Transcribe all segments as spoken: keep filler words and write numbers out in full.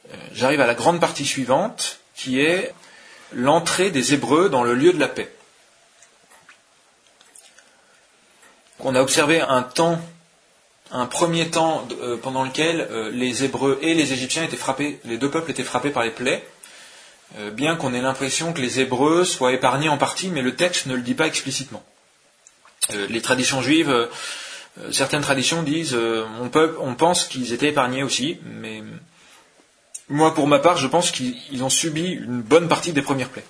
j'arrive à la grande partie suivante, qui est l'entrée des Hébreux dans le lieu de la paix. On a observé un temps, un premier temps euh, pendant lequel euh, les Hébreux et les Égyptiens étaient frappés, les deux peuples étaient frappés par les plaies, euh, bien qu'on ait l'impression que les Hébreux soient épargnés en partie, mais le texte ne le dit pas explicitement. Euh, les traditions juives, euh, certaines traditions disent, euh, on, peut, on pense qu'ils étaient épargnés aussi, mais moi pour ma part je pense qu'ils ont subi une bonne partie des premières plaies.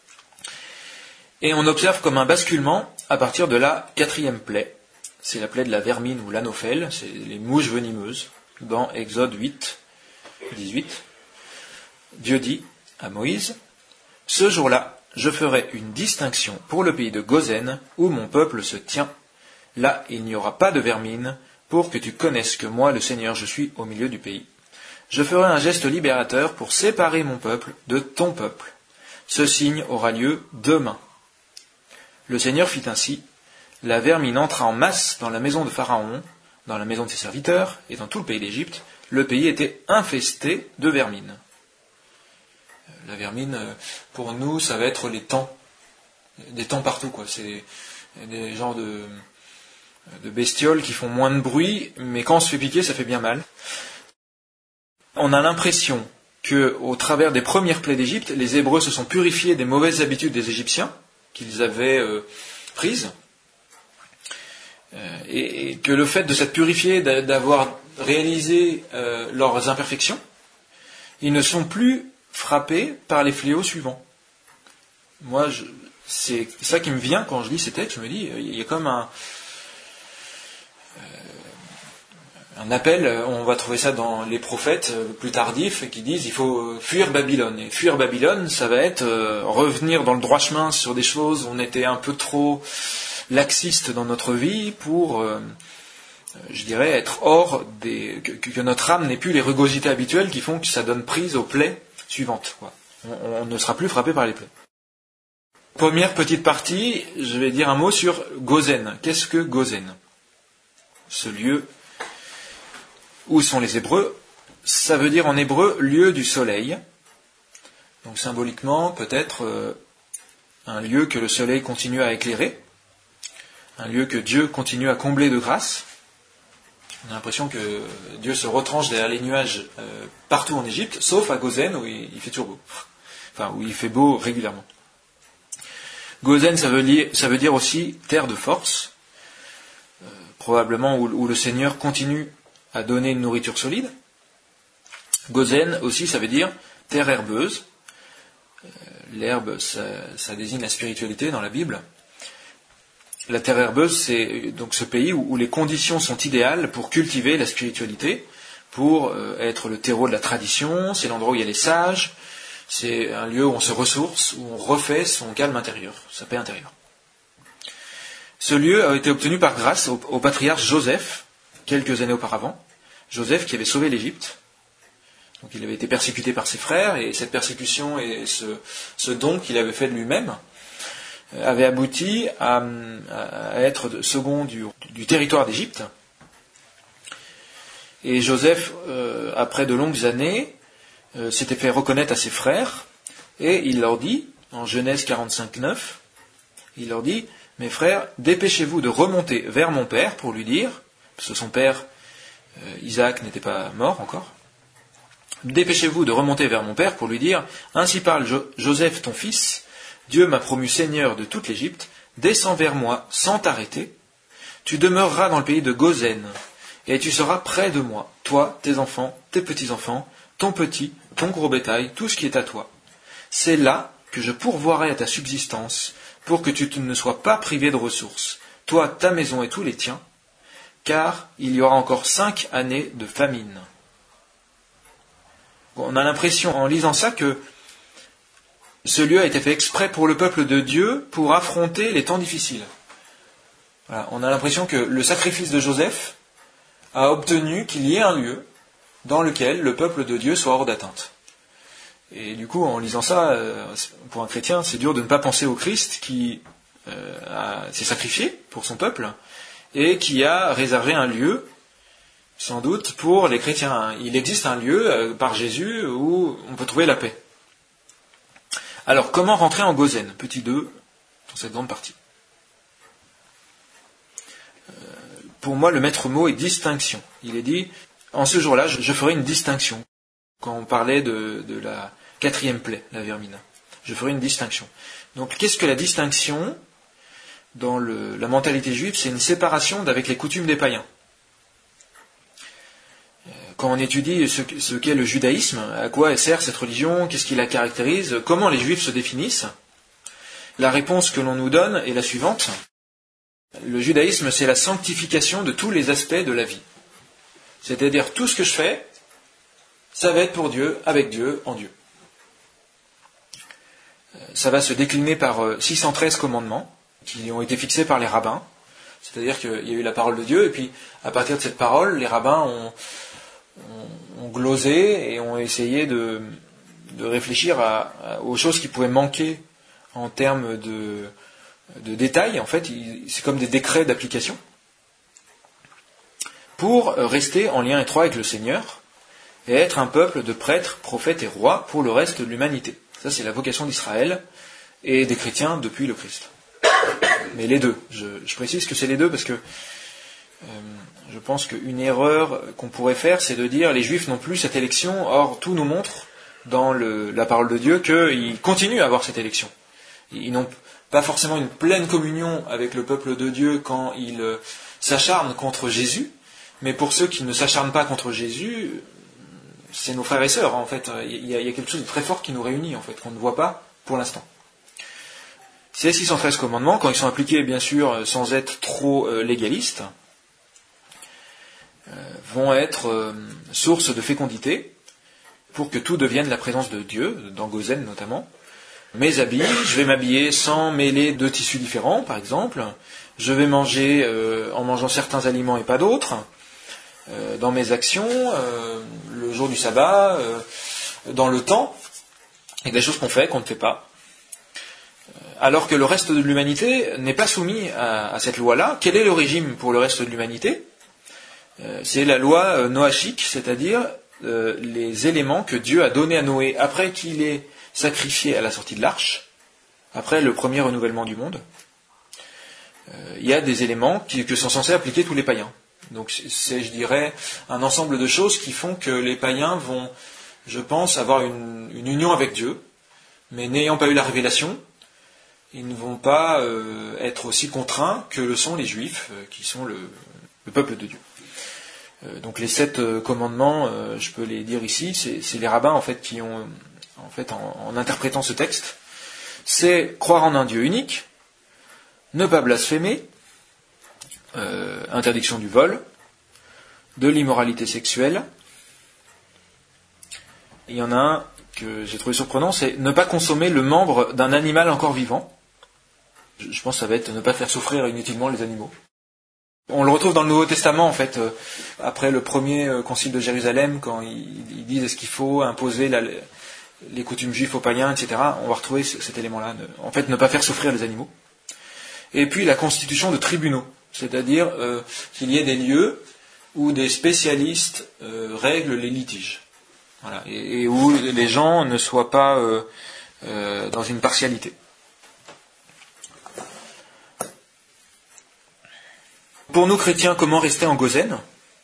Et on observe comme un basculement à partir de la quatrième plaie. C'est la plaie de la vermine ou l'anophèle, c'est les mouches venimeuses, dans Exode huit, dix-huit. Dieu dit à Moïse, « Ce jour-là, je ferai une distinction pour le pays de Gozen, où mon peuple se tient. Là, il n'y aura pas de vermine, pour que tu connaisses que moi, le Seigneur, je suis au milieu du pays. Je ferai un geste libérateur pour séparer mon peuple de ton peuple. Ce signe aura lieu demain. » Le Seigneur fit ainsi. La vermine entra en masse dans la maison de Pharaon, dans la maison de ses serviteurs, et dans tout le pays d'Égypte. Le pays était infesté de vermine. La vermine, pour nous, ça va être les temps. Des temps partout, quoi. C'est des genres de, de bestioles qui font moins de bruit, mais quand on se fait piquer, ça fait bien mal. On a l'impression que, au travers des premières plaies d'Égypte, les Hébreux se sont purifiés des mauvaises habitudes des Égyptiens, qu'ils avaient euh, prises, euh, et, et que le fait de s'être purifiés, d'avoir réalisé euh, leurs imperfections, ils ne sont plus frappés par les fléaux suivants. Moi, je, c'est ça qui me vient quand je lis ces textes, je me dis, il y a comme un, euh, un appel, on va trouver ça dans les prophètes plus tardifs, qui disent il faut fuir Babylone. Et fuir Babylone, ça va être euh, revenir dans le droit chemin sur des choses où on était un peu trop laxiste dans notre vie pour, euh, je dirais, être hors des... que, que notre âme n'ait plus les rugosités habituelles qui font que ça donne prise aux plaies suivantes. Quoi. On, on ne sera plus frappé par les plaies. Première petite partie, je vais dire un mot sur Gozen. Qu'est-ce que Gozen ? Ce lieu où sont les Hébreux, ça veut dire en hébreu lieu du soleil. Donc symboliquement, peut-être euh, un lieu que le soleil continue à éclairer, un lieu que Dieu continue à combler de grâce. On a l'impression que Dieu se retranche derrière les nuages euh, partout en Égypte, sauf à Gozen où il, il fait toujours beau. Enfin, où il fait beau régulièrement. Gozen, ça veut dire, ça veut dire aussi terre de force, euh, probablement où, où le Seigneur continue à donner une nourriture solide. Gozen aussi, ça veut dire terre herbeuse. Euh, l'herbe, ça, ça désigne la spiritualité dans la Bible. La terre herbeuse, c'est donc ce pays où, où les conditions sont idéales pour cultiver la spiritualité, pour euh, être le terreau de la tradition, c'est l'endroit où il y a les sages, c'est un lieu où on se ressource, où on refait son calme intérieur, sa paix intérieure. Ce lieu a été obtenu par grâce au, au patriarche Joseph, quelques années auparavant. Joseph qui avait sauvé l'Égypte. Donc il avait été persécuté par ses frères, et cette persécution et ce, ce don qu'il avait fait de lui-même avait abouti à, à être second du, du territoire d'Égypte. Et Joseph, euh, après de longues années, euh, s'était fait reconnaître à ses frères, et il leur dit, en Genèse quarante-cinq neuf, il leur dit, mes frères, dépêchez-vous de remonter vers mon père pour lui dire, parce que son père, euh, Isaac, n'était pas mort encore, dépêchez-vous de remonter vers mon père pour lui dire, ainsi parle Jo- Joseph ton fils, Dieu m'a promu seigneur de toute l'Égypte, descends vers moi sans t'arrêter, tu demeureras dans le pays de Gozen, et tu seras près de moi, toi, tes enfants, tes petits-enfants, ton petit, ton gros bétail, tout ce qui est à toi. C'est là que je pourvoirai à ta subsistance, pour que tu ne sois pas privé de ressources, toi, ta maison et tous les tiens, car il y aura encore cinq années de famine. On a l'impression, en lisant ça, que ce lieu a été fait exprès pour le peuple de Dieu, pour affronter les temps difficiles. Voilà, on a l'impression que le sacrifice de Joseph a obtenu qu'il y ait un lieu dans lequel le peuple de Dieu soit hors d'atteinte. Et du coup, en lisant ça, pour un chrétien, c'est dur de ne pas penser au Christ qui euh, a, s'est sacrifié pour son peuple et qui a réservé un lieu sans doute pour les chrétiens. Il existe un lieu euh, par Jésus où on peut trouver la paix. Alors, comment rentrer en Gozen? Petit deux, dans cette grande partie. Euh, pour moi, le maître mot est distinction. Il est dit, en ce jour-là, je, je ferai une distinction. Quand on parlait de, de la quatrième plaie, la vermine. Je ferai une distinction. Donc, qu'est-ce que la distinction? Dans le, la mentalité juive, c'est une séparation d'avec les coutumes des païens. Quand on étudie ce, ce qu'est le judaïsme, à quoi sert cette religion, qu'est-ce qui la caractérise, comment les juifs se définissent, la réponse que l'on nous donne est la suivante. Le judaïsme, c'est la sanctification de tous les aspects de la vie. C'est-à-dire, tout ce que je fais, ça va être pour Dieu, avec Dieu, en Dieu. Ça va se décliner par six cent treize commandements, qui ont été fixés par les rabbins. C'est-à-dire qu'il y a eu la parole de Dieu, et puis, à partir de cette parole, les rabbins ont... ont glosé et ont essayé de, de réfléchir à, à, aux choses qui pouvaient manquer en termes de, de détails. En fait, il, c'est comme des décrets d'application pour rester en lien étroit avec le Seigneur et être un peuple de prêtres, prophètes et rois pour le reste de l'humanité. Ça, c'est la vocation d'Israël et des chrétiens depuis le Christ. Mais les deux. Je, je précise que c'est les deux parce que euh, je pense qu'une erreur qu'on pourrait faire, c'est de dire les Juifs n'ont plus cette élection. Or, tout nous montre dans le, la parole de Dieu qu'ils continuent à avoir cette élection. Ils n'ont pas forcément une pleine communion avec le peuple de Dieu quand ils euh, s'acharnent contre Jésus, mais pour ceux qui ne s'acharnent pas contre Jésus, c'est nos frères et sœurs. En fait, il y a, il y a quelque chose de très fort qui nous réunit, en fait, qu'on ne voit pas pour l'instant. Ces six cent treize commandements, quand ils sont appliqués, bien sûr, sans être trop euh, légalistes, vont être euh, source de fécondité pour que tout devienne la présence de Dieu, dans Gozen notamment. Mes habits, je vais m'habiller sans mêler deux tissus différents, par exemple. Je vais manger euh, en mangeant certains aliments et pas d'autres. Euh, dans mes actions, euh, le jour du sabbat, euh, dans le temps, il y a des choses qu'on fait, qu'on ne fait pas. Alors que le reste de l'humanité n'est pas soumis à, à cette loi-là. Quel est le régime pour le reste de l'humanité ? C'est la loi noachique, c'est-à-dire euh, les éléments que Dieu a donnés à Noé après qu'il ait sacrifié à la sortie de l'arche, après le premier renouvellement du monde. Euh, il y a des éléments qui, que sont censés appliquer tous les païens. Donc c'est, je dirais, un ensemble de choses qui font que les païens vont, je pense, avoir une, une union avec Dieu, mais n'ayant pas eu la révélation, ils ne vont pas euh, être aussi contraints que le sont les Juifs, euh, qui sont le, le peuple de Dieu. Donc les sept euh, commandements, euh, je peux les dire ici, c'est, c'est les rabbins en fait qui ont, en fait, en, en interprétant ce texte, c'est croire en un Dieu unique, ne pas blasphémer, euh, interdiction du vol, de l'immoralité sexuelle. Il y en a un que j'ai trouvé surprenant, c'est ne pas consommer le membre d'un animal encore vivant. Je, je pense que ça va être ne pas faire souffrir inutilement les animaux. On le retrouve dans le Nouveau Testament, en fait, euh, après le premier euh, concile de Jérusalem, quand ils, ils disent est-ce qu'il faut imposer la, les coutumes juives aux païens, et cetera. On va retrouver ce, cet élément-là. Ne, en fait, ne pas faire souffrir les animaux. Et puis la constitution de tribunaux, c'est-à-dire euh, qu'il y ait des lieux où des spécialistes euh, règlent les litiges. Voilà, et, et où les gens ne soient pas euh, euh, dans une partialité. Pour nous chrétiens, comment rester en Gozen ?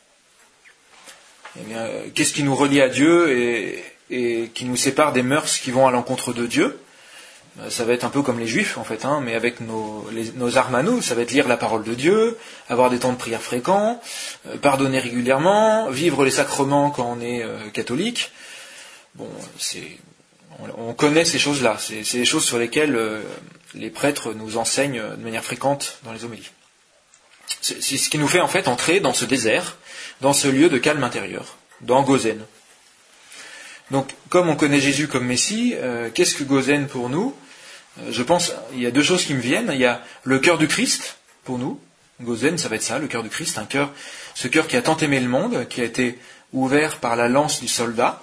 Eh bien, qu'est-ce qui nous relie à Dieu et, et qui nous sépare des mœurs qui vont à l'encontre de Dieu ? Ça va être un peu comme les Juifs, en fait, hein, mais avec nos, les, nos armes à nous. Ça va être lire la parole de Dieu, avoir des temps de prière fréquents, euh, pardonner régulièrement, vivre les sacrements quand on est euh, catholique. Bon, c'est, on, on connaît ces choses-là. C'est, c'est les choses sur lesquelles euh, les prêtres nous enseignent de manière fréquente dans les homélies. C'est ce qui nous fait en fait entrer dans ce désert, dans ce lieu de calme intérieur, dans Gozen. Donc, comme on connaît Jésus comme Messie, euh, qu'est-ce que Gozen pour nous ? euh, Je pense, il y a deux choses qui me viennent. Il y a le cœur du Christ, pour nous. Gozen, ça va être ça, le cœur du Christ, un cœur, ce cœur qui a tant aimé le monde, qui a été ouvert par la lance du soldat.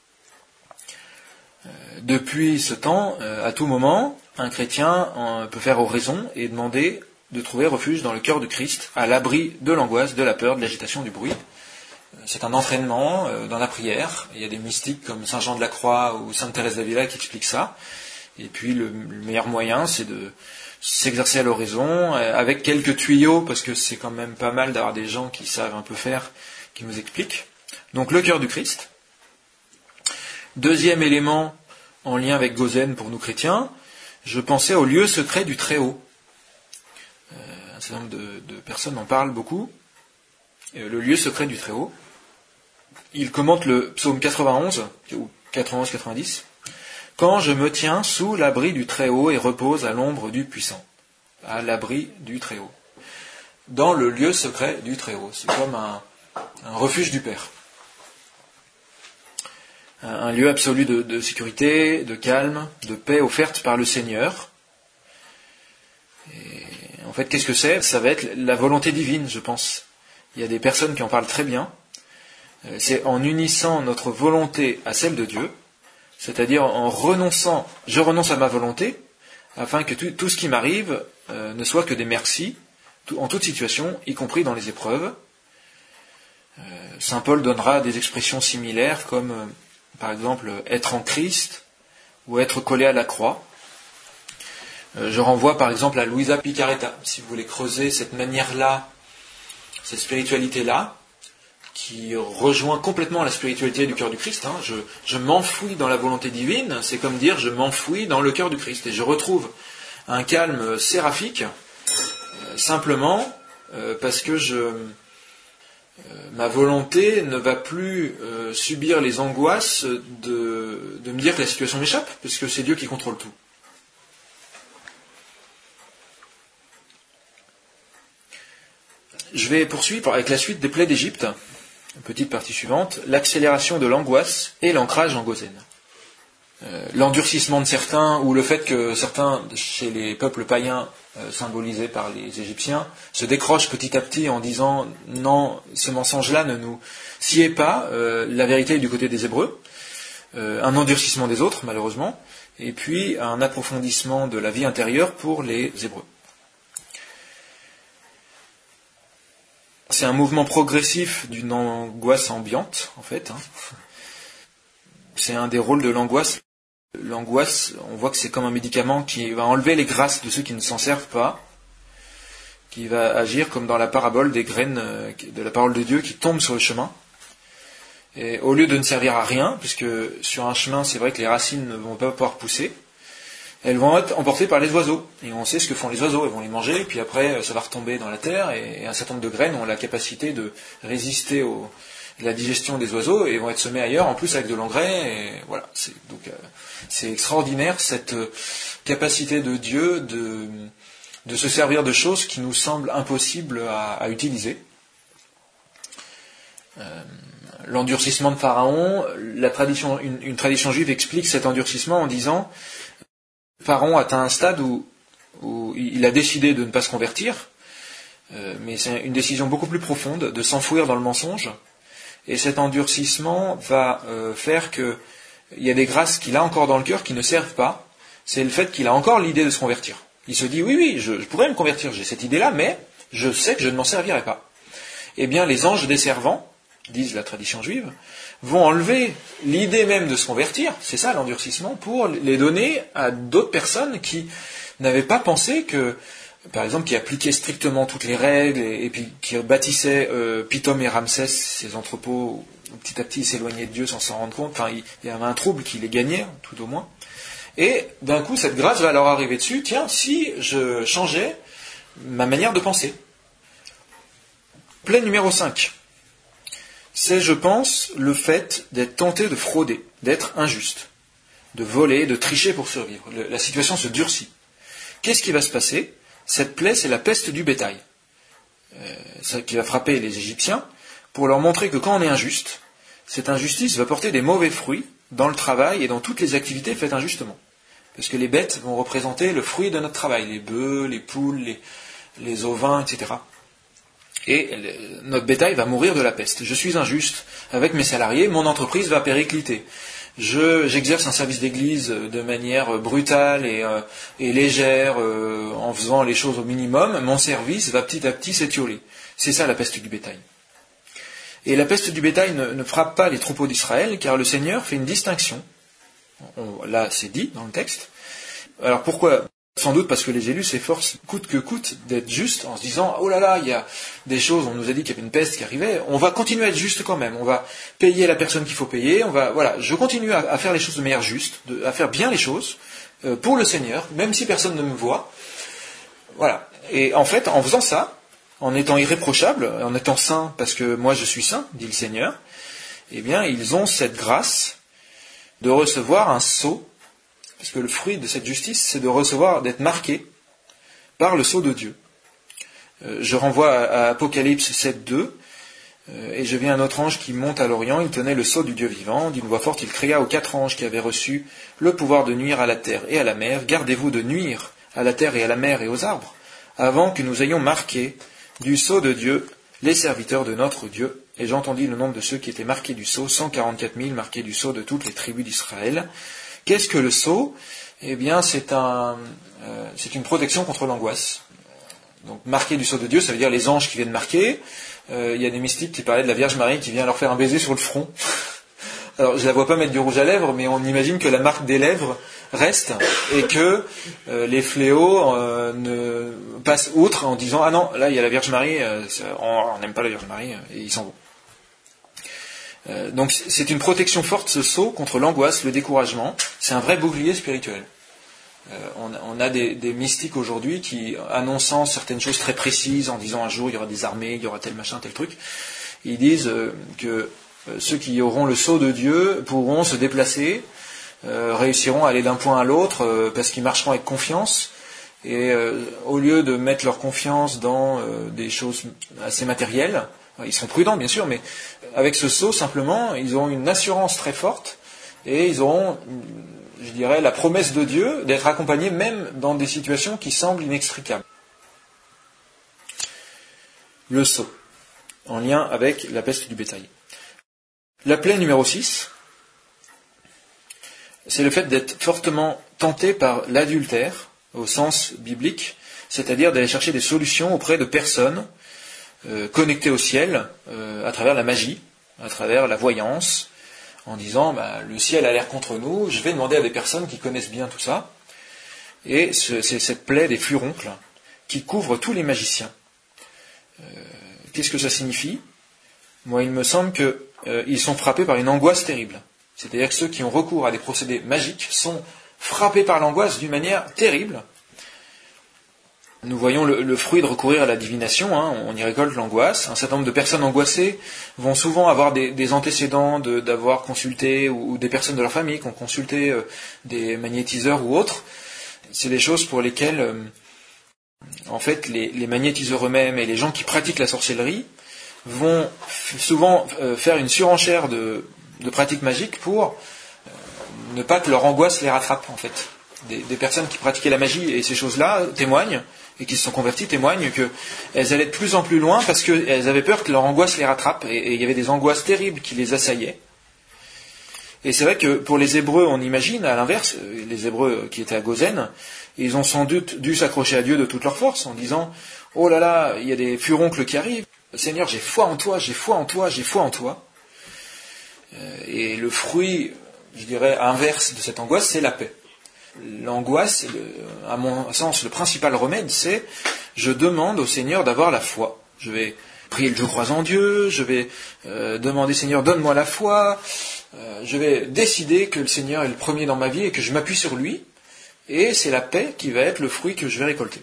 Euh, depuis ce temps, euh, à tout moment, un chrétien euh, peut faire oraison et demander de trouver refuge dans le cœur de Christ, à l'abri de l'angoisse, de la peur, de l'agitation, du bruit, C'est un entraînement euh, dans la prière. Il y a des mystiques comme Saint Jean de la Croix ou Sainte Thérèse d'Avila qui expliquent ça. Et puis le, le meilleur moyen, c'est de s'exercer à l'oraison, avec quelques tuyaux, parce que c'est quand même pas mal d'avoir des gens qui savent un peu faire, qui nous expliquent. Donc le cœur du Christ. Deuxième élément en lien avec Gozen pour nous chrétiens, je pensais au lieu secret du Très-Haut. Euh, un certain nombre de, de personnes en parlent beaucoup. Euh, le lieu secret du Très-Haut. Il commente le psaume quatre-vingt-onze, ou quatre-vingt-onze quatre-vingt-dix. Quand je me tiens sous l'abri du Très-Haut et repose à l'ombre du Puissant. À l'abri du Très-Haut. Dans le lieu secret du Très-Haut. C'est comme un, un refuge du Père. Un, un lieu absolu de, de sécurité, de calme, de paix offerte par le Seigneur. Et en fait, qu'est-ce que c'est ? Ça va être la volonté divine, je pense. Il y a des personnes qui en parlent très bien. C'est en unissant notre volonté à celle de Dieu, c'est-à-dire en renonçant, je renonce à ma volonté, afin que tout, tout ce qui m'arrive euh, ne soit que des merci, tout, en toute situation, y compris dans les épreuves. Euh, Saint Paul donnera des expressions similaires, comme euh, par exemple être en Christ, ou être collé à la croix. Euh, je renvoie par exemple à Luisa Picaretta, si vous voulez creuser cette manière-là, cette spiritualité-là, qui rejoint complètement la spiritualité du cœur du Christ. Hein. Je, je m'enfouis dans la volonté divine, c'est comme dire je m'enfouis dans le cœur du Christ. Et je retrouve un calme séraphique, euh, simplement euh, parce que je, euh, ma volonté ne va plus euh, subir les angoisses de, de me dire que la situation m'échappe, parce que c'est Dieu qui contrôle tout. Je vais poursuivre avec la suite des plaies d'Égypte. Petite partie suivante, l'accélération de l'angoisse et l'ancrage en Gozen. Euh, l'endurcissement de certains, ou le fait que certains, chez les peuples païens euh, symbolisés par les Égyptiens, se décrochent petit à petit en disant « Non, ce mensonge-là ne nous sied pas, euh, la vérité est du côté des Hébreux euh, », un endurcissement des autres, malheureusement, et puis un approfondissement de la vie intérieure pour les Hébreux. C'est un mouvement progressif d'une angoisse ambiante, en fait. Hein. C'est un des rôles de l'angoisse. L'angoisse, on voit que c'est comme un médicament qui va enlever les grâces de ceux qui ne s'en servent pas, qui va agir comme dans la parabole des graines de la parole de Dieu qui tombent sur le chemin. Et au lieu de ne servir à rien, puisque sur un chemin, c'est vrai que les racines ne vont pas pouvoir pousser, elles vont être emportées par les oiseaux. Et on sait ce que font les oiseaux, ils vont les manger, et puis après ça va retomber dans la terre, et un certain nombre de graines ont la capacité de résister au, à la digestion des oiseaux, et vont être semées ailleurs, en plus avec de l'engrais, et voilà. C'est, donc, euh, c'est extraordinaire cette euh, capacité de Dieu de, de se servir de choses qui nous semblent impossibles à, à utiliser. Euh, l'endurcissement de Pharaon, la tradition, une, une tradition juive explique cet endurcissement en disant Pharaon atteint un stade où, où il a décidé de ne pas se convertir, euh, mais c'est une décision beaucoup plus profonde, de s'enfouir dans le mensonge, et cet endurcissement va euh, faire qu'il y a des grâces qu'il a encore dans le cœur qui ne servent pas, c'est le fait qu'il a encore l'idée de se convertir. Il se dit, oui, oui, je, je pourrais me convertir, j'ai cette idée-là, mais je sais que je ne m'en servirai pas. Eh bien, les anges desservants, disent la tradition juive, vont enlever l'idée même de se convertir, c'est ça l'endurcissement, pour les donner à d'autres personnes qui n'avaient pas pensé que, par exemple, qui appliquaient strictement toutes les règles et, et puis qui bâtissaient euh, Pithom et Ramsès, ces entrepôts où petit à petit ils s'éloignaient de Dieu sans s'en rendre compte, enfin il, il y avait un trouble qui les gagnait, tout au moins. Et d'un coup, cette grâce va leur arriver dessus, tiens, si je changeais ma manière de penser. Plaie numéro cinq. C'est, je pense, le fait d'être tenté de frauder, d'être injuste, de voler, de tricher pour survivre. Le, la situation se durcit. Qu'est-ce qui va se passer ? Cette plaie, c'est la peste du bétail, euh, ça, qui va frapper les Égyptiens, pour leur montrer que quand on est injuste, cette injustice va porter des mauvais fruits dans le travail et dans toutes les activités faites injustement. Parce que les bêtes vont représenter le fruit de notre travail, les bœufs, les poules, les, les ovins, et cetera. Et notre bétail va mourir de la peste. Je suis injuste avec mes salariés, mon entreprise va péricliter. Je, j'exerce un service d'église de manière brutale et, euh, et légère, euh, en faisant les choses au minimum, mon service va petit à petit s'étioler. C'est ça la peste du bétail. Et la peste du bétail ne, ne frappe pas les troupeaux d'Israël, car le Seigneur fait une distinction. On, là, c'est dit dans le texte. Alors pourquoi ? Sans doute parce que les élus s'efforcent coûte que coûte d'être justes en se disant « Oh là là, il y a des choses, on nous a dit qu'il y avait une peste qui arrivait, on va continuer à être juste quand même, on va payer la personne qu'il faut payer, on va voilà, je continue à, à faire les choses de manière juste, de, à faire bien les choses euh, pour le Seigneur, même si personne ne me voit. » Voilà. Et en fait, en faisant ça, en étant irréprochable, en étant saint, parce que moi je suis saint, dit le Seigneur, eh bien, ils ont cette grâce de recevoir un sceau. Parce que le fruit de cette justice, c'est de recevoir, d'être marqué par le sceau de Dieu. Euh, je renvoie à, à Apocalypse sept deux, euh, et je vis un autre ange qui monte à l'Orient, il tenait le sceau du Dieu vivant, d'une voix forte il cria aux quatre anges qui avaient reçu le pouvoir de nuire à la terre et à la mer, gardez-vous de nuire à la terre et à la mer et aux arbres, avant que nous ayons marqué du sceau de Dieu les serviteurs de notre Dieu. Et j'entendis le nombre de ceux qui étaient marqués du sceau, cent quarante-quatre mille marqués du sceau de toutes les tribus d'Israël. Qu'est-ce que le sceau ? Eh bien, c'est, un, euh, c'est une protection contre l'angoisse. Donc, marquer du sceau de Dieu, ça veut dire les anges qui viennent marquer. Euh, il y a des mystiques qui parlaient de la Vierge Marie qui vient leur faire un baiser sur le front. Alors, je ne la vois pas mettre du rouge à lèvres, mais on imagine que la marque des lèvres reste et que euh, les fléaux euh, ne passent outre en disant « Ah non, là, il y a la Vierge Marie, euh, on n'aime pas la Vierge Marie, et ils s'en vont. » Euh, donc c'est une protection forte, ce sceau, contre l'angoisse, le découragement. C'est un vrai bouclier spirituel. Euh, on, on a des, des mystiques aujourd'hui qui, annonçant certaines choses très précises, en disant un jour il y aura des armées, il y aura tel machin, tel truc, ils disent euh, que euh, ceux qui auront le sceau de Dieu pourront se déplacer, euh, réussiront à aller d'un point à l'autre euh, parce qu'ils marcheront avec confiance. Et euh, au lieu de mettre leur confiance dans euh, des choses assez matérielles, ils seront prudents bien sûr, mais avec ce sceau simplement, ils auront une assurance très forte et ils auront, je dirais, la promesse de Dieu d'être accompagnés même dans des situations qui semblent inextricables. Le sceau, en lien avec la peste du bétail. La plaie numéro six, c'est le fait d'être fortement tenté par l'adultère, au sens biblique, c'est-à-dire d'aller chercher des solutions auprès de personnes euh, connectées au ciel, euh, à travers la magie, à travers la voyance, en disant bah, le ciel a l'air contre nous, je vais demander à des personnes qui connaissent bien tout ça. Et ce, c'est cette plaie des furoncles qui couvre tous les magiciens. Euh, qu'est-ce que ça signifie ? Moi, il me semble qu'ils euh, sont frappés par une angoisse terrible. C'est-à-dire que ceux qui ont recours à des procédés magiques sont frappés par l'angoisse d'une manière terrible. Nous voyons le, le fruit de recourir à la divination, hein, on y récolte l'angoisse. Un certain nombre de personnes angoissées vont souvent avoir des, des antécédents de, d'avoir consulté, ou, ou des personnes de leur famille qui ont consulté euh, des magnétiseurs ou autres. C'est des choses pour lesquelles, euh, en fait, les, les magnétiseurs eux-mêmes et les gens qui pratiquent la sorcellerie vont f- souvent euh, faire une surenchère de, de pratiques magiques pour euh, ne pas que leur angoisse les rattrape, en fait. Des, des personnes qui pratiquaient la magie et ces choses-là témoignent, et qui se sont converties témoignent qu'elles allaient de plus en plus loin parce qu'elles avaient peur que leur angoisse les rattrape, et, et il y avait des angoisses terribles qui les assaillaient. Et c'est vrai que pour les Hébreux, on imagine, à l'inverse, les Hébreux qui étaient à Gozen, ils ont sans doute dû s'accrocher à Dieu de toute leur force en disant « Oh là là, il y a des furoncles qui arrivent, Seigneur, j'ai foi en toi, j'ai foi en toi, j'ai foi en toi. » Et le fruit, je dirais, inverse de cette angoisse, c'est la paix. L'angoisse, à mon sens, le principal remède, c'est je demande au Seigneur d'avoir la foi. Je vais prier le je crois en Dieu, je vais euh, demander Seigneur, donne-moi la foi, euh, je vais décider que le Seigneur est le premier dans ma vie et que je m'appuie sur lui, et c'est la paix qui va être le fruit que je vais récolter.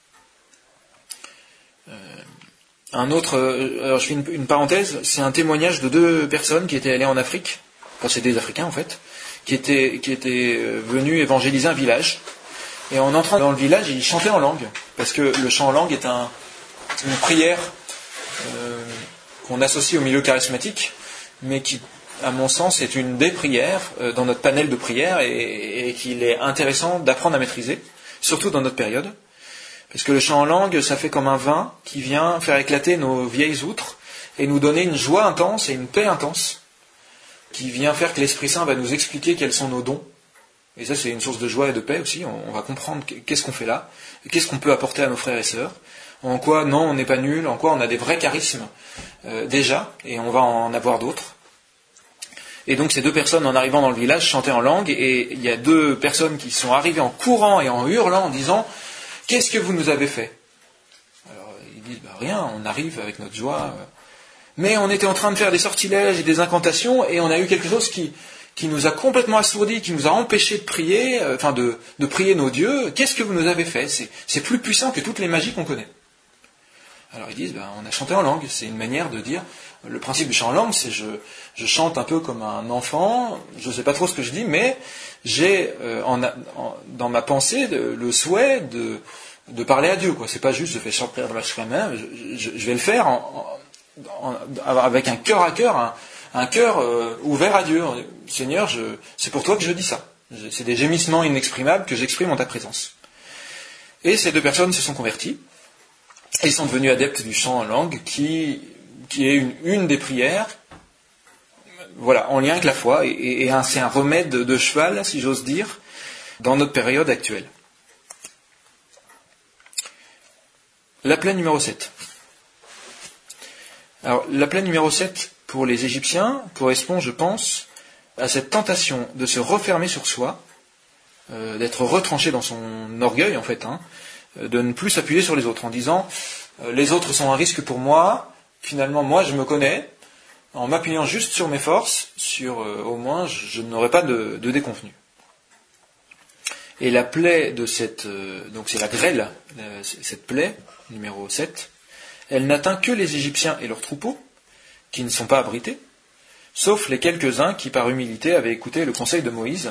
Euh, un autre, euh, alors je fais une, une parenthèse, c'est un témoignage de deux personnes qui étaient allées en Afrique, enfin c'est des Africains en fait, qui étaient, qui étaient venus évangéliser un village. Et en entrant dans le village, ils chantaient en langue. Parce que le chant en langue est un, une prière euh, qu'on associe au milieu charismatique, mais qui, à mon sens, est une des prières euh, dans notre panel de prières et, et qu'il est intéressant d'apprendre à maîtriser, surtout dans notre période. Parce que le chant en langue, ça fait comme un vin qui vient faire éclater nos vieilles outres et nous donner une joie intense et une paix intense, qui vient faire que l'Esprit Saint va nous expliquer quels sont nos dons. Et ça, c'est une source de joie et de paix aussi. On va comprendre qu'est-ce qu'on fait là, qu'est-ce qu'on peut apporter à nos frères et sœurs. en quoi non, on n'est pas nul, en quoi on a des vrais charismes euh, déjà, et on va en avoir d'autres. Et donc ces deux personnes, en arrivant dans le village, chantaient en langue, et il y a deux personnes qui sont arrivées en courant et en hurlant, en disant « Qu'est-ce que vous nous avez fait ?» Alors ils disent bah, « Rien, on arrive avec notre joie. » Mais on était en train de faire des sortilèges et des incantations, et on a eu quelque chose qui, qui nous a complètement assourdis, qui nous a empêchés de prier, euh, enfin de, de prier nos dieux. Qu'est-ce que vous nous avez fait ? c'est, c'est plus puissant que toutes les magies qu'on connaît. Alors ils disent, ben, on a chanté en langue. C'est une manière de dire, le principe du chant en langue, c'est je, je chante un peu comme un enfant, je ne sais pas trop ce que je dis, mais j'ai euh, en, en, dans ma pensée de, le souhait de, de parler à Dieu. Quoi. C'est pas juste je fais chanter la chemin, je, je, je vais le faire en, en, en, avec un cœur à cœur, un, un cœur euh, ouvert à Dieu. Seigneur, je, c'est pour toi que je dis ça. C'est des gémissements inexprimables que j'exprime en ta présence. Et ces deux personnes se sont converties. Et ils sont devenus adeptes du chant en langue, qui, qui est une, une des prières, voilà, en lien avec la foi, et, et un, c'est un remède de, de cheval, si j'ose dire, dans notre période actuelle. L'appel numéro sept. Alors, l'appel numéro sept, pour les Égyptiens, correspond, je pense, à cette tentation de se refermer sur soi, euh, d'être retranché dans son orgueil, en fait, hein, de ne plus s'appuyer sur les autres en disant euh, les autres sont un risque pour moi, finalement moi je me connais, en m'appuyant juste sur mes forces, sur euh, au moins je, je n'aurai pas de, de déconvenu. Et la plaie de cette, euh, donc c'est la grêle, euh, cette plaie, numéro sept, elle n'atteint que les Égyptiens et leurs troupeaux, qui ne sont pas abrités, sauf les quelques-uns qui par humilité avaient écouté le conseil de Moïse,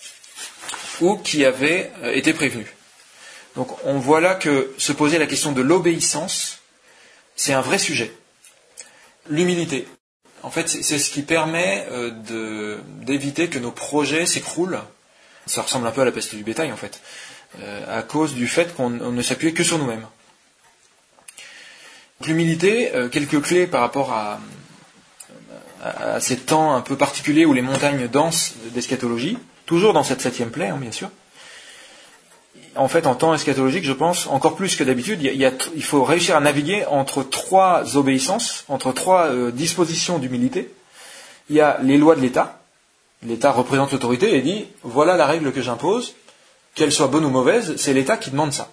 ou qui avaient euh, été prévenus. Donc on voit là que se poser la question de l'obéissance, c'est un vrai sujet. L'humilité, en fait, c'est, c'est ce qui permet euh, de, d'éviter que nos projets s'écroulent. Ça ressemble un peu à la peste du bétail, en fait, euh, à cause du fait qu'on on ne s'appuie que sur nous-mêmes. Donc, l'humilité, euh, quelques clés par rapport à, à, à ces temps un peu particuliers où les montagnes dansent d'eschatologie, toujours dans cette septième plaie, hein, bien sûr. En fait, en temps eschatologique, je pense, encore plus que d'habitude, il, y a, il, y a, il faut réussir à naviguer entre trois obéissances, entre trois euh, dispositions d'humilité. Il y a les lois de l'État. L'État représente l'autorité et dit, voilà la règle que j'impose, qu'elle soit bonne ou mauvaise, c'est l'État qui demande ça.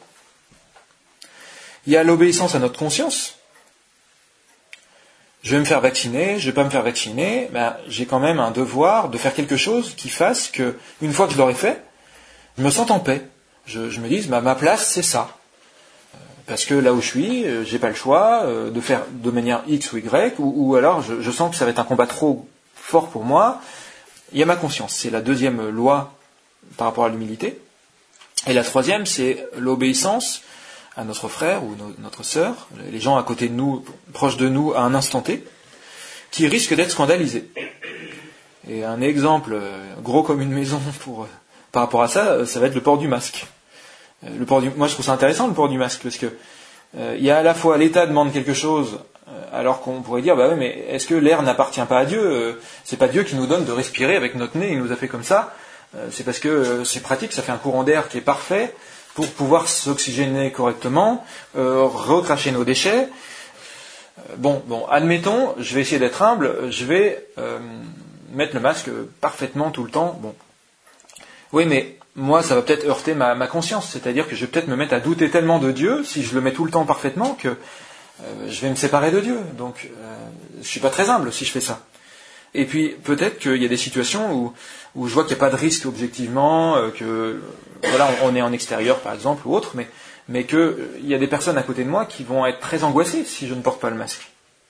Il y a l'obéissance à notre conscience. Je vais me faire vacciner, je ne vais pas me faire vacciner, ben, j'ai quand même un devoir de faire quelque chose qui fasse que, une fois que je l'aurai fait, je me sente en paix. Je, je me dis, bah, ma place, c'est ça. Euh, parce que là où je suis, euh, j'ai pas le choix euh, de faire de manière X ou Y, ou, ou alors je, je sens que ça va être un combat trop fort pour moi. Il y a ma conscience. C'est la deuxième loi par rapport à l'humilité. Et la troisième, c'est l'obéissance à notre frère ou no, notre sœur, les gens à côté de nous, proches de nous, à un instant T, qui risquent d'être scandalisés. Et un exemple euh, gros comme une maison pour, euh, par rapport à ça, ça va être le port du masque. Le port du, moi, je trouve ça intéressant, le port du masque, parce que euh, il y a à la fois l'État demande quelque chose, euh, alors qu'on pourrait dire, bah oui, mais est-ce que l'air n'appartient pas à Dieu ? euh, C'est pas Dieu qui nous donne de respirer avec notre nez, il nous a fait comme ça. Euh, c'est parce que euh, c'est pratique, ça fait un courant d'air qui est parfait pour pouvoir s'oxygéner correctement, euh, recracher nos déchets. Euh, bon, bon, admettons, je vais essayer d'être humble, je vais euh, mettre le masque parfaitement tout le temps. Bon, oui, mais moi, ça va peut-être heurter ma, ma conscience, c'est-à-dire que je vais peut-être me mettre à douter tellement de Dieu, si je le mets tout le temps parfaitement, que euh, je vais me séparer de Dieu. Donc, euh, je ne suis pas très humble si je fais ça. Et puis, peut-être qu'il y a des situations où, où je vois qu'il n'y a pas de risque objectivement, euh, que voilà, on, on est en extérieur, par exemple, ou autre, mais, mais qu'il euh, y a des personnes à côté de moi qui vont être très angoissées si je ne porte pas le masque.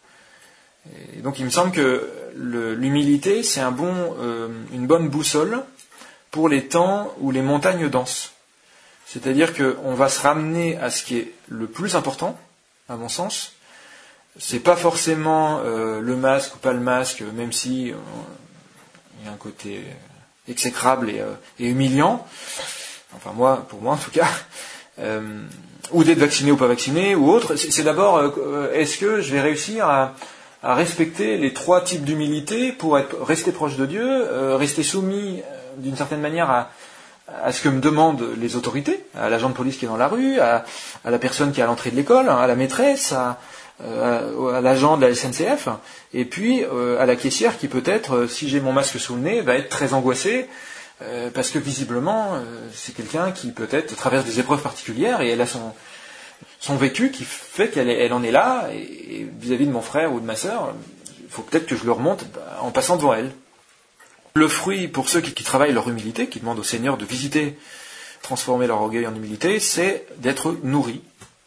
Et donc, il me semble que le, l'humilité, c'est un bon, euh, une bonne boussole pour les temps où les montagnes dansent. C'est-à-dire qu'on va se ramener à ce qui est le plus important, à mon sens. C'est pas forcément euh, le masque ou pas le masque, même si euh, il y a un côté exécrable et, euh, et humiliant. Enfin moi, pour moi en tout cas. Euh, ou d'être vacciné ou pas vacciné, ou autre. C'est, c'est d'abord, euh, est-ce que je vais réussir à, à respecter les trois types d'humilité pour être, rester proche de Dieu, euh, rester soumis d'une certaine manière à, à ce que me demandent les autorités, à l'agent de police qui est dans la rue, à, à la personne qui est à l'entrée de l'école, à la maîtresse, à, euh, à l'agent de la S N C F, et puis euh, à la caissière qui peut-être, euh, si j'ai mon masque sous le nez, va être très angoissée, euh, parce que visiblement, euh, c'est quelqu'un qui peut-être traverse des épreuves particulières, et elle a son, son vécu qui fait qu'elle est, elle en est là, et, et vis-à-vis de mon frère ou de ma sœur, il faut peut-être que je le remonte bah, en passant devant elle. Le fruit, pour ceux qui, qui travaillent leur humilité, qui demandent au Seigneur de visiter, transformer leur orgueil en humilité, c'est d'être nourris.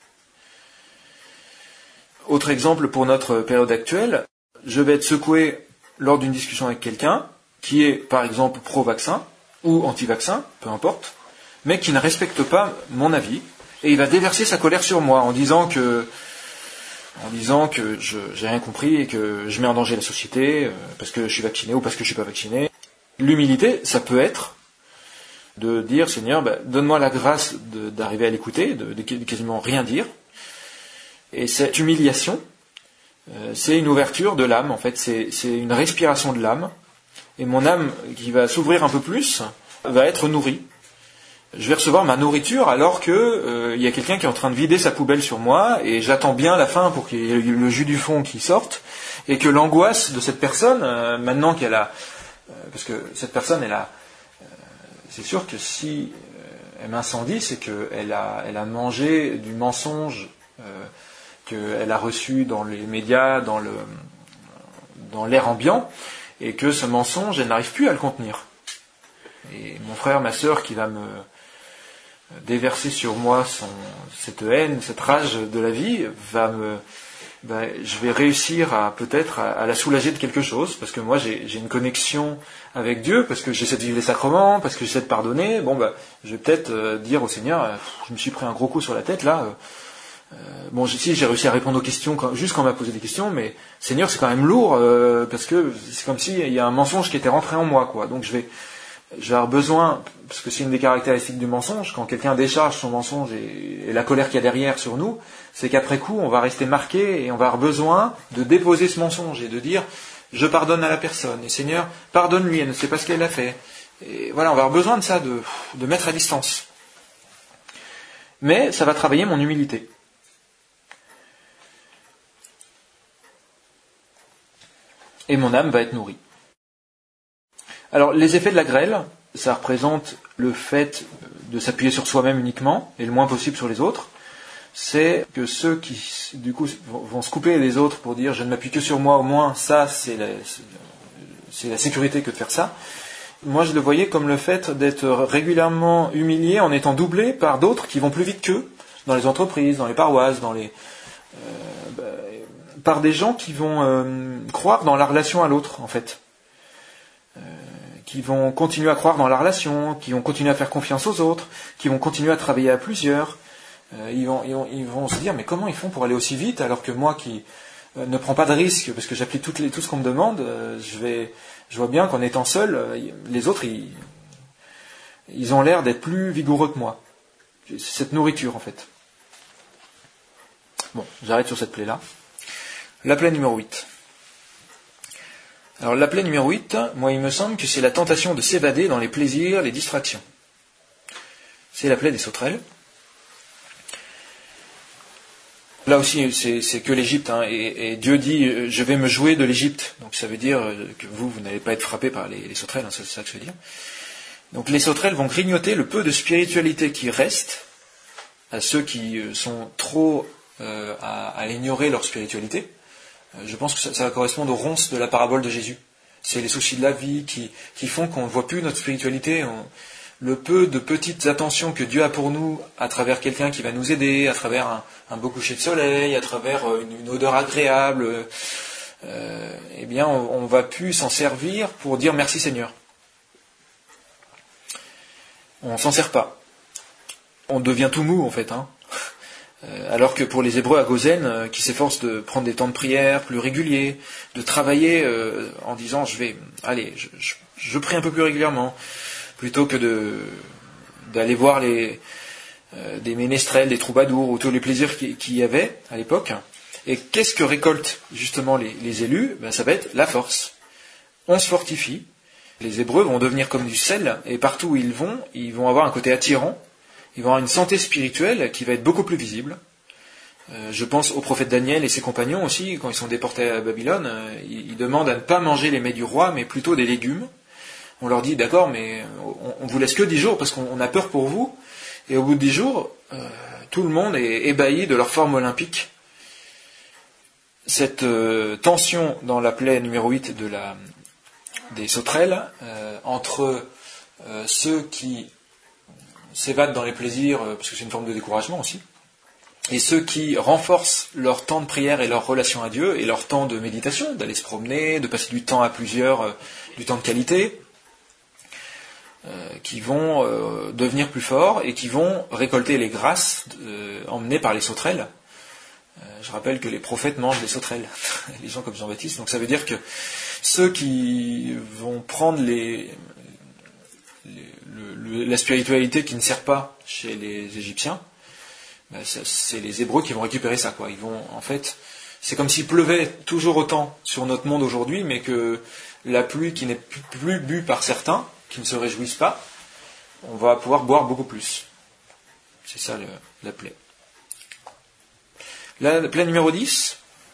Autre exemple pour notre période actuelle, je vais être secoué lors d'une discussion avec quelqu'un qui est, par exemple, pro-vaccin ou anti-vaccin, peu importe, mais qui ne respecte pas mon avis, et il va déverser sa colère sur moi en disant que, en disant que je j'ai rien compris et que je mets en danger la société euh, parce que je suis vacciné ou parce que je suis pas vacciné. L'humilité, ça peut être de dire, Seigneur, ben, donne-moi la grâce de, d'arriver à l'écouter, de, de, de quasiment rien dire. Et cette humiliation, euh, c'est une ouverture de l'âme, en fait, c'est, c'est une respiration de l'âme. Et mon âme, qui va s'ouvrir un peu plus, va être nourrie. Je vais recevoir ma nourriture alors que euh, il y a quelqu'un qui est en train de vider sa poubelle sur moi, et j'attends bien la fin pour qu'il y ait le jus du fond qui sorte, et que l'angoisse de cette personne, euh, maintenant qu'elle a... Euh, parce que cette personne, elle a... Euh, c'est sûr que si euh, elle m'incendie, c'est qu'elle a, elle a mangé du mensonge euh, qu'elle a reçu dans les médias, dans, le, dans l'air ambiant, et que ce mensonge, elle n'arrive plus à le contenir. Et mon frère, ma sœur, qui va me déverser sur moi son, cette haine, cette rage de la vie, va me, ben, je vais réussir à peut-être à, à la soulager de quelque chose, parce que moi j'ai, j'ai une connexion avec Dieu, parce que j'essaie de vivre les sacrements, parce que j'essaie de pardonner. Bon, ben, je vais peut-être euh, dire au Seigneur, euh, je me suis pris un gros coup sur la tête là. Euh, bon, si j'ai réussi à répondre aux questions quand, juste quand on m'a posé des questions, mais Seigneur, c'est quand même lourd, euh, parce que c'est comme s'il y a un mensonge qui était rentré en moi, quoi. Donc je vais Je vais avoir besoin, parce que c'est une des caractéristiques du mensonge, quand quelqu'un décharge son mensonge et, et la colère qu'il y a derrière sur nous, c'est qu'après coup, on va rester marqué et on va avoir besoin de déposer ce mensonge et de dire « je pardonne à la personne » et « Seigneur, pardonne-lui, elle ne sait pas ce qu'elle a fait ». Et voilà, on va avoir besoin de ça, de, de mettre à distance. Mais ça va travailler mon humilité. Et mon âme va être nourrie. Alors, les effets de la grêle, ça représente le fait de s'appuyer sur soi-même uniquement, et le moins possible sur les autres. C'est que ceux qui, du coup, vont se couper les autres pour dire « je ne m'appuie que sur moi, au moins, ça, c'est la, c'est la sécurité que de faire ça ». Moi, je le voyais comme le fait d'être régulièrement humilié en étant doublé par d'autres qui vont plus vite qu'eux, dans les entreprises, dans les paroisses, dans les, euh, bah, par des gens qui vont euh, croire dans la relation à l'autre, en fait. Euh, qui vont continuer à croire dans la relation, qui vont continuer à faire confiance aux autres, qui vont continuer à travailler à plusieurs. Euh, ils, vont, ils, vont, ils vont se dire, mais comment ils font pour aller aussi vite, alors que moi qui euh, ne prends pas de risque, parce que j'applique toutes les, tout ce qu'on me demande, euh, je, vais, je vois bien qu'en étant seul, euh, les autres, ils, ils ont l'air d'être plus vigoureux que moi. C'est cette nourriture, en fait. Bon, j'arrête sur cette plaie-là. La plaie numéro huit. Alors la plaie numéro huit, moi il me semble que c'est la tentation de s'évader dans les plaisirs, les distractions. C'est la plaie des sauterelles. Là aussi c'est, c'est que l'Égypte, hein, et, et Dieu dit je vais me jouer de l'Égypte. Donc ça veut dire que vous, vous n'allez pas être frappé par les, les sauterelles, hein, c'est ça que je veux dire. Donc les sauterelles vont grignoter le peu de spiritualité qui reste à ceux qui sont trop euh, à, à ignorer leur spiritualité. Je pense que ça, ça va correspondre aux ronces de la parabole de Jésus. C'est les soucis de la vie qui, qui font qu'on ne voit plus notre spiritualité. On, le peu de petites attentions que Dieu a pour nous à travers quelqu'un qui va nous aider, à travers un, un beau coucher de soleil, à travers une, une odeur agréable, euh, eh bien on ne va plus s'en servir pour dire merci Seigneur. On ne s'en sert pas. On devient tout mou en fait, hein. Alors que pour les Hébreux à Gozen, qui s'efforcent de prendre des temps de prière plus réguliers, de travailler euh, en disant je vais, allez, je, je, je prie un peu plus régulièrement, plutôt que de d'aller voir les euh, des ménestrels, des troubadours, ou tous les plaisirs qu'il qui y avait à l'époque. Et qu'est-ce que récoltent justement les, les élus? Ben, ça va être la force. On se fortifie, Les Hébreux vont devenir comme du sel, et partout où ils vont, ils vont avoir un côté attirant, ils vont avoir une santé spirituelle qui va être beaucoup plus visible. Euh, je pense au prophète Daniel et ses compagnons aussi, quand ils sont déportés à Babylone, euh, ils, ils demandent à ne pas manger les mets du roi, mais plutôt des légumes. On leur dit, d'accord, mais on, on vous laisse que dix jours parce qu'on on a peur pour vous. Et au bout de dix jours, euh, tout le monde est ébahi de leur forme olympique. Cette euh, tension dans la plaie numéro huit de la, des sauterelles, euh, entre euh, ceux qui s'évadent dans les plaisirs, euh, parce que c'est une forme de découragement aussi, et ceux qui renforcent leur temps de prière et leur relation à Dieu, et leur temps de méditation, d'aller se promener, de passer du temps à plusieurs, euh, du temps de qualité, euh, qui vont euh, devenir plus forts et qui vont récolter les grâces euh, emmenées par les sauterelles. Euh, je rappelle que les prophètes mangent les sauterelles, les gens comme Jean-Baptiste, donc ça veut dire que ceux qui vont prendre les, les, le, la spiritualité qui ne sert pas chez les Égyptiens, ben ça, c'est les Hébreux qui vont récupérer ça, quoi. Ils vont, en fait, c'est comme s'il pleuvait toujours autant sur notre monde aujourd'hui, mais que la pluie qui n'est plus, plus bue par certains, qui ne se réjouissent pas, on va pouvoir boire beaucoup plus. C'est ça le, la plaie. La plaie numéro dix,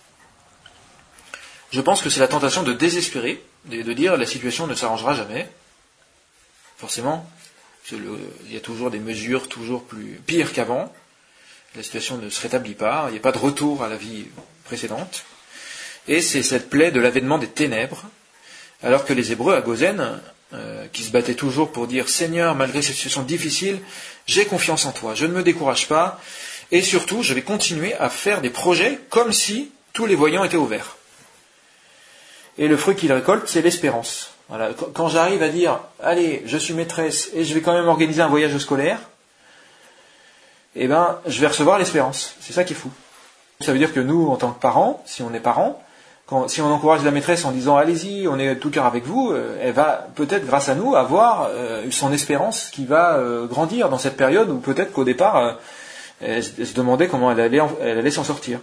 je pense que c'est la tentation de désespérer, de, de dire la situation ne s'arrangera jamais. Forcément, le, il y a toujours des mesures toujours plus pires qu'avant. La situation ne se rétablit pas, il n'y a pas de retour à la vie précédente. Et c'est cette plaie de l'avènement des ténèbres, alors que les Hébreux à Gozen, euh, qui se battaient toujours pour dire « Seigneur, malgré cette situation difficile, j'ai confiance en toi, je ne me décourage pas, et surtout, je vais continuer à faire des projets comme si tous les voyants étaient au vert. » Et le fruit qu'ils récoltent, c'est l'espérance. Voilà. Quand j'arrive à dire « Allez, je suis maîtresse et je vais quand même organiser un voyage scolaire », eh ben, je vais recevoir l'espérance. C'est ça qui est fou. Ça veut dire que nous, en tant que parents, si on est parents, quand, si on encourage la maîtresse en disant « Allez-y, on est tout cœur avec vous euh, », elle va peut-être, grâce à nous, avoir euh, son espérance qui va euh, grandir dans cette période où peut-être qu'au départ, euh, elle, elle se demandait comment elle allait, elle allait s'en sortir.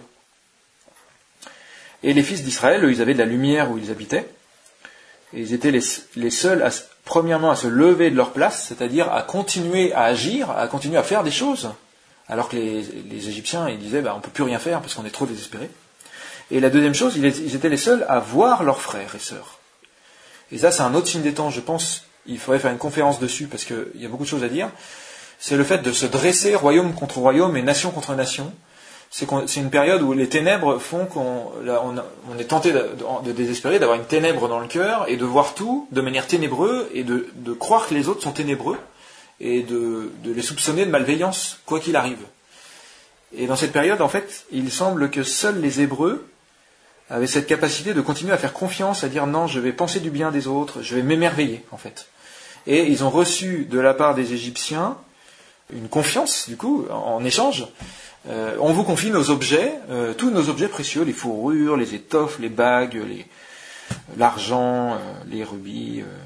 Et les fils d'Israël, eux, ils avaient de la lumière où ils habitaient, et ils étaient les, les seuls, à, premièrement, à se lever de leur place, c'est-à-dire à continuer à agir, à continuer à faire des choses. Alors que les, les Égyptiens, ils disaient, bah, on ne peut plus rien faire parce qu'on est trop désespérés. Et la deuxième chose, ils étaient les seuls à voir leurs frères et sœurs. Et ça, c'est un autre signe des temps, je pense, il faudrait faire une conférence dessus, parce qu'il y a beaucoup de choses à dire. C'est le fait de se dresser royaume contre royaume et nation contre nation. C'est, c'est une période où les ténèbres font qu'on on, on est tenté de, de, de désespérer, d'avoir une ténèbre dans le cœur, et de voir tout de manière ténébreuse, et de, de croire que les autres sont ténébreux, et de, de les soupçonner de malveillance, quoi qu'il arrive. Et dans cette période, en fait, il semble que seuls les Hébreux avaient cette capacité de continuer à faire confiance, à dire non, je vais penser du bien des autres, je vais m'émerveiller, en fait. Et ils ont reçu de la part des Égyptiens une confiance, du coup, en, en échange. Euh, on vous confie nos objets, euh, tous nos objets précieux, les fourrures, les étoffes, les bagues, les, l'argent, euh, les rubis. Euh,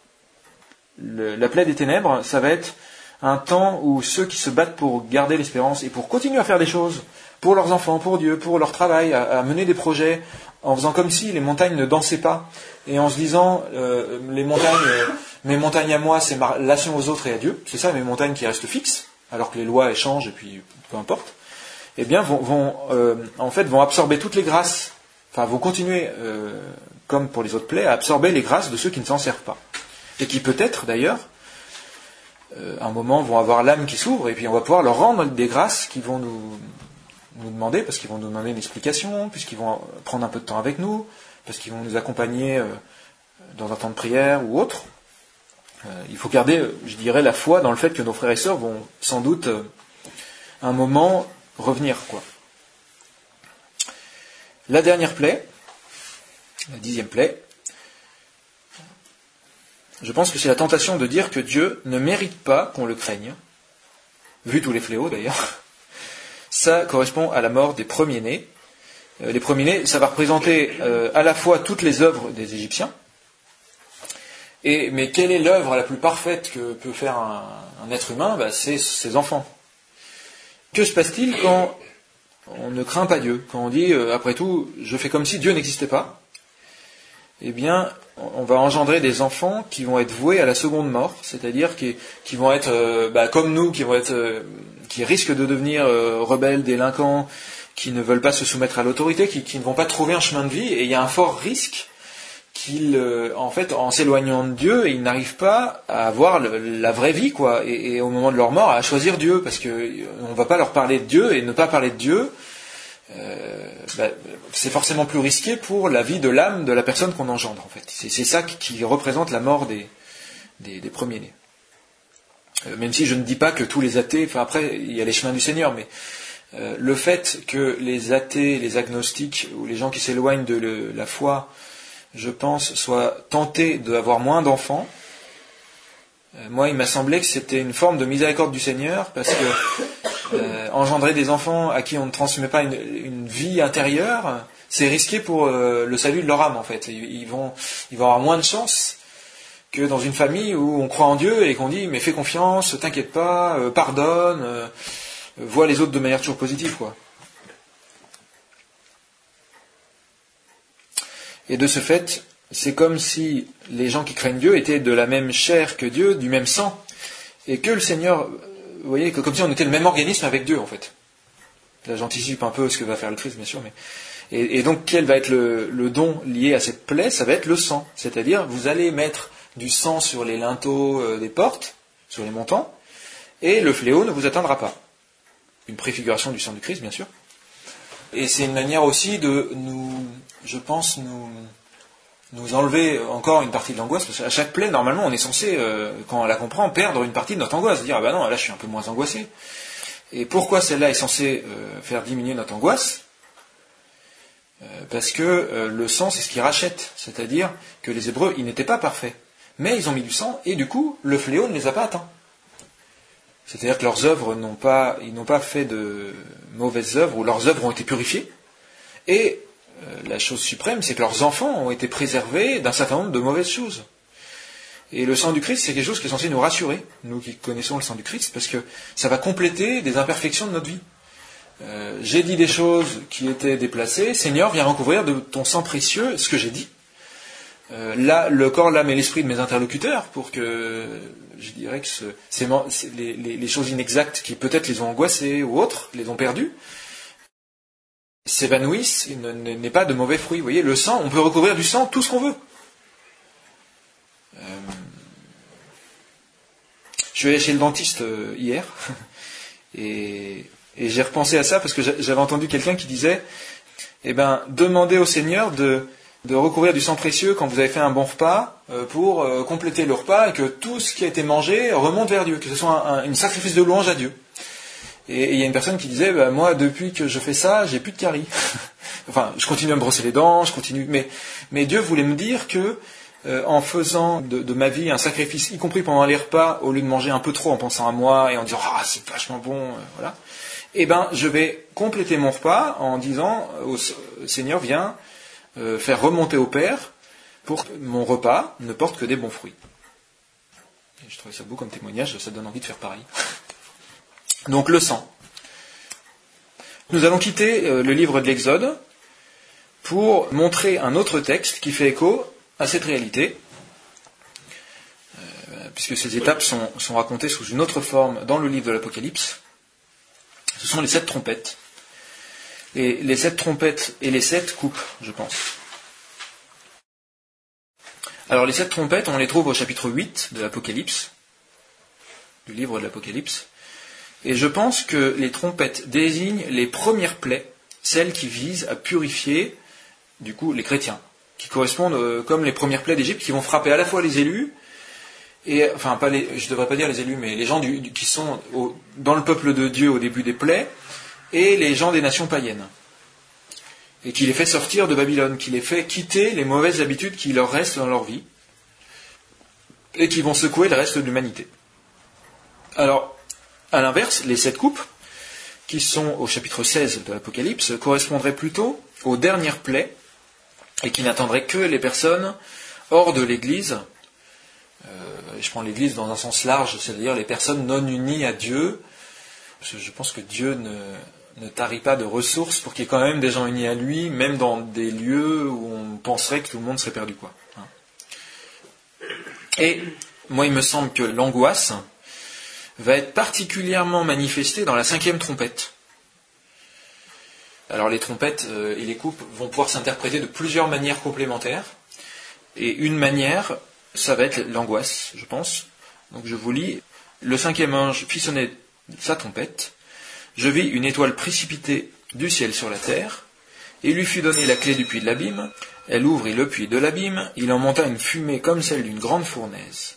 le, la plaie des ténèbres, ça va être un temps où ceux qui se battent pour garder l'espérance et pour continuer à faire des choses, pour leurs enfants, pour Dieu, pour leur travail, à, à mener des projets, en faisant comme si les montagnes ne dansaient pas, et en se disant, euh, les montagnes, euh, mes montagnes à moi, c'est ma relation aux autres et à Dieu, c'est ça mes montagnes qui restent fixes, alors que les lois elles changent, et puis peu importe, eh bien vont, vont euh, en fait vont absorber toutes les grâces, enfin vont continuer, euh, comme pour les autres plaies, à absorber les grâces de ceux qui ne s'en servent pas. Et qui peut-être d'ailleurs, euh, à un moment vont avoir l'âme qui s'ouvre, et puis on va pouvoir leur rendre des grâces qui vont nous, nous demander, parce qu'ils vont nous demander une explication, puisqu'ils vont prendre un peu de temps avec nous, parce qu'ils vont nous accompagner euh, dans un temps de prière ou autre. Euh, il faut garder, je dirais, la foi dans le fait que nos frères et sœurs vont sans doute, euh, un moment, revenir, quoi. La dernière plaie, la dixième plaie, je pense que c'est la tentation de dire que Dieu ne mérite pas qu'on le craigne, vu tous les fléaux d'ailleurs. Ça correspond à la mort des premiers-nés. Euh, les premiers-nés, ça va représenter euh, à la fois toutes les œuvres des Égyptiens, et, mais quelle est l'œuvre la plus parfaite que peut faire un, un être humain? Bah, c'est ses enfants. Que se passe-t-il quand on ne craint pas Dieu, quand on dit, euh, après tout, je fais comme si Dieu n'existait pas? eh bien, on va engendrer des enfants qui vont être voués à la seconde mort, c'est-à-dire qui, qui vont être euh, bah, comme nous, qui vont être, euh, qui risquent de devenir euh, rebelles, délinquants, qui ne veulent pas se soumettre à l'autorité, qui, qui ne vont pas trouver un chemin de vie, et il y a un fort risque qu'ils, euh, en fait, en s'éloignant de Dieu, ils n'arrivent pas à avoir le, la vraie vie, quoi, et, et au moment de leur mort, à choisir Dieu, parce que on ne va pas leur parler de Dieu, et ne pas parler de Dieu, euh, bah, c'est forcément plus risqué pour la vie de l'âme de la personne qu'on engendre, en fait. C'est, c'est ça qui, qui représente la mort des, des, des premiers-nés. Euh, même si je ne dis pas que tous les athées, enfin après, il y a les chemins du Seigneur, mais euh, le fait que les athées, les agnostiques, ou les gens qui s'éloignent de le, la foi, je pense, soient tentés d'avoir moins d'enfants, euh, moi, il m'a semblé que c'était une forme de miséricorde du Seigneur, parce que euh, engendrer des enfants à qui on ne transmet pas une, une vie intérieure, c'est risqué pour euh, le salut de leur âme, en fait. Ils, ils, vont, ils vont avoir moins de chance que dans une famille où on croit en Dieu et qu'on dit, mais fais confiance, t'inquiète pas, euh, pardonne, euh, vois les autres de manière toujours positive, quoi. Et de ce fait, c'est comme si les gens qui craignent Dieu étaient de la même chair que Dieu, du même sang, et que le Seigneur, vous voyez, que comme si on était le même organisme avec Dieu, en fait. Là, j'anticipe un peu ce que va faire le Christ, bien sûr, mais... Et, et donc, quel va être le, le don lié à cette plaie? Ça va être le sang. C'est-à-dire, vous allez mettre du sang sur les linteaux euh, des portes, sur les montants, et le fléau ne vous atteindra pas. Une préfiguration du sang du Christ, bien sûr. Et c'est une manière aussi de nous, je pense, nous, nous enlever encore une partie de l'angoisse, parce qu'à chaque plaie, normalement, on est censé, euh, quand on la comprend, perdre une partie de notre angoisse, dire, ah ben non, là je suis un peu moins angoissé. Et pourquoi celle-là est censée euh, faire diminuer notre angoisse? euh, Parce que euh, le sang, c'est ce qui rachète, c'est-à-dire que les Hébreux, ils n'étaient pas parfaits, mais ils ont mis du sang, et du coup, le fléau ne les a pas atteints. C'est-à-dire que leurs œuvres n'ont pas, ils n'ont pas fait de mauvaises œuvres, ou leurs œuvres ont été purifiées. Et euh, la chose suprême, c'est que leurs enfants ont été préservés d'un certain nombre de mauvaises choses. Et le sang du Christ, c'est quelque chose qui est censé nous rassurer, nous qui connaissons le sang du Christ, parce que ça va compléter des imperfections de notre vie. Euh, j'ai dit des choses qui étaient déplacées, Seigneur, viens recouvrir de ton sang précieux ce que j'ai dit. Euh, là, le corps, l'âme et l'esprit de mes interlocuteurs, pour que, je dirais que ce, ces, les, les, les choses inexactes qui peut-être les ont angoissés ou autres, les ont perdues, s'évanouissent et ne, ne, n'est pas de mauvais fruits. Vous voyez, le sang, on peut recouvrir du sang tout ce qu'on veut. Euh, je suis allé chez le dentiste euh, hier, et, et j'ai repensé à ça parce que j'avais entendu quelqu'un qui disait, eh ben, demandez au Seigneur de... de recouvrir du sang précieux quand vous avez fait un bon repas euh, pour euh, compléter le repas et que tout ce qui a été mangé remonte vers Dieu, que ce soit un, un une sacrifice de louange à Dieu. Et il y a une personne qui disait, bah, moi depuis que je fais ça, j'ai plus de caries. Enfin, je continue à me brosser les dents, je continue, mais, mais Dieu voulait me dire que euh, en faisant de, de ma vie un sacrifice, y compris pendant les repas, au lieu de manger un peu trop en pensant à moi et en disant ah c'est vachement bon, euh, voilà, eh ben je vais compléter mon repas en disant au Seigneur viens Euh, faire remonter au Père pour que mon repas ne porte que des bons fruits. Et je trouvais ça beau comme témoignage, ça donne envie de faire pareil. Donc le sang. Nous allons quitter euh, le livre de l'Exode pour montrer un autre texte qui fait écho à cette réalité, euh, puisque ces étapes sont, sont racontées sous une autre forme dans le livre de l'Apocalypse. Ce sont les sept trompettes. Et les sept trompettes et les sept coupes, je pense. Alors les sept trompettes, on les trouve au chapitre huit de l'Apocalypse, du livre de l'Apocalypse. Et je pense que les trompettes désignent les premières plaies, celles qui visent à purifier, du coup, les chrétiens, qui correspondent euh, comme les premières plaies d'Égypte, qui vont frapper à la fois les élus, et enfin, pas les, je ne devrais pas dire les élus, mais les gens du, du, qui sont au, dans le peuple de Dieu au début des plaies, et les gens des nations païennes. Et qui les fait sortir de Babylone, qui les fait quitter les mauvaises habitudes qui leur restent dans leur vie, et qui vont secouer le reste de l'humanité. Alors, à l'inverse, les sept coupes, qui sont au chapitre seize de l'Apocalypse, correspondraient plutôt aux dernières plaies, et qui n'attendraient que les personnes hors de l'Église. Euh, je prends l'Église dans un sens large, c'est-à-dire les personnes non unies à Dieu. Je pense que Dieu ne... ne tarit pas de ressources pour qu'il y ait quand même des gens unis à lui, même dans des lieux où on penserait que tout le monde serait perdu, quoi. Et moi, il me semble que l'angoisse va être particulièrement manifestée dans la cinquième trompette. Alors les trompettes euh, et les coupes vont pouvoir s'interpréter de plusieurs manières complémentaires. Et une manière, ça va être l'angoisse, je pense. Donc je vous lis. Le cinquième ange fit sonner sa trompette. Je vis une étoile précipitée du ciel sur la terre. Et il lui fut donné la clé du puits de l'abîme. Elle ouvrit le puits de l'abîme. Il en monta une fumée comme celle d'une grande fournaise.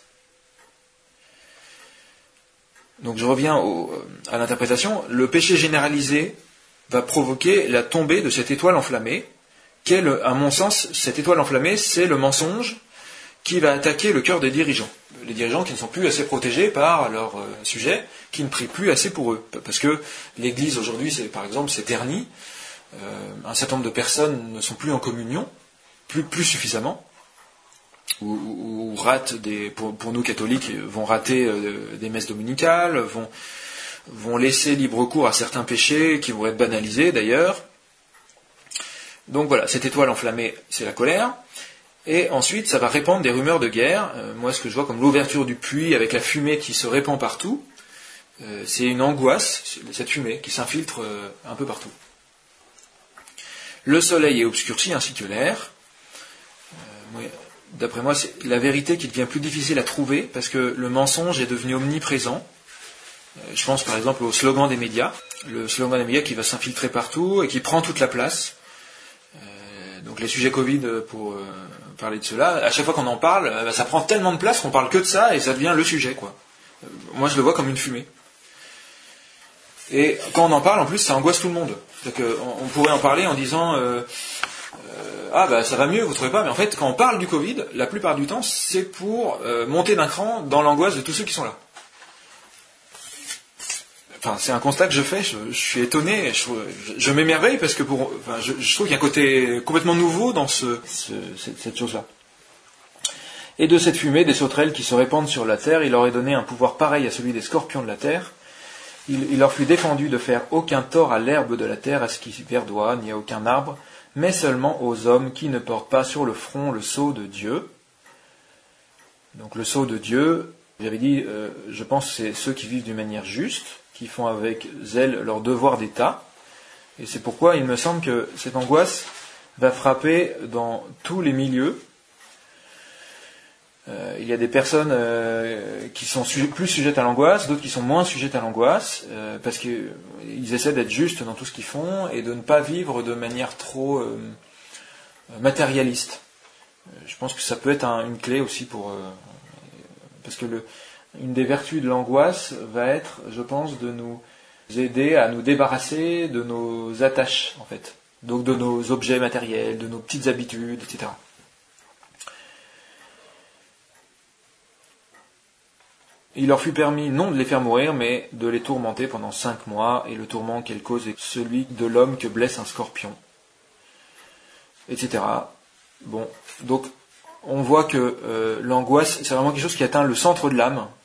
Donc je reviens au, à l'interprétation. Le péché généralisé va provoquer la tombée de cette étoile enflammée. Quelle, à mon sens, cette étoile enflammée, c'est le mensonge qui va attaquer le cœur des dirigeants. Les dirigeants qui ne sont plus assez protégés par leur euh, sujet, qui ne prient plus assez pour eux. Parce que l'Église aujourd'hui, c'est, par exemple, s'est ternie. Euh, un certain nombre de personnes ne sont plus en communion, plus, plus suffisamment, ou, ou, ou ratent des, pour, pour nous catholiques, vont rater euh, des messes dominicales, vont, vont laisser libre cours à certains péchés qui vont être banalisés d'ailleurs. Donc voilà, cette étoile enflammée, c'est la colère. Et ensuite, ça va répandre des rumeurs de guerre. Euh, moi, ce que je vois comme l'ouverture du puits avec la fumée qui se répand partout, euh, c'est une angoisse, cette fumée qui s'infiltre euh, un peu partout. Le soleil est obscurci ainsi que l'air. Euh, d'après moi, c'est la vérité qui devient plus difficile à trouver parce que le mensonge est devenu omniprésent. Euh, je pense par exemple au slogan des médias. Le slogan des médias qui va s'infiltrer partout et qui prend toute la place. Euh, donc les sujets Covid, pour euh, parler de cela, à chaque fois qu'on en parle, euh, ça prend tellement de place qu'on parle que de ça et ça devient le sujet, quoi. Euh, moi, je le vois comme une fumée. Et quand on en parle, en plus, ça angoisse tout le monde. C'est-à-dire qu'on on pourrait en parler en disant euh, euh, ah bah ça va mieux, vous trouvez pas? Mais en fait, quand on parle du Covid, la plupart du temps, c'est pour euh, monter d'un cran dans l'angoisse de tous ceux qui sont là. Enfin, c'est un constat que je fais. Je, je suis étonné, je, je, je m'émerveille parce que pour, enfin, je, je trouve qu'il y a un côté complètement nouveau dans ce, ce, cette, cette chose-là. Et de cette fumée, des sauterelles qui se répandent sur la terre, il leur est donné un pouvoir pareil à celui des scorpions de la terre. Il, il leur fut défendu de faire aucun tort à l'herbe de la terre, à ce qui verdoie, ni à aucun arbre, mais seulement aux hommes qui ne portent pas sur le front le sceau de Dieu. Donc le sceau de Dieu, j'avais dit, euh, je pense que c'est ceux qui vivent d'une manière juste, qui font avec zèle leur devoir d'État. Et c'est pourquoi il me semble que cette angoisse va frapper dans tous les milieux. Euh, il y a des personnes euh, qui sont sujet, plus sujettes à l'angoisse, d'autres qui sont moins sujettes à l'angoisse, euh, parce qu'ils essaient d'être justes dans tout ce qu'ils font et de ne pas vivre de manière trop euh, matérialiste. Euh, je pense que ça peut être un, une clé aussi pour... Euh, parce que le, une des vertus de l'angoisse va être, je pense, de nous aider à nous débarrasser de nos attaches, en fait. Donc de nos objets matériels, de nos petites habitudes, et cetera. Il leur fut permis non de les faire mourir, mais de les tourmenter pendant cinq mois, et le tourment qu'elle cause est celui de l'homme que blesse un scorpion, et cetera. Bon, donc on voit que euh, l'angoisse, c'est vraiment quelque chose qui atteint le centre de l'âme,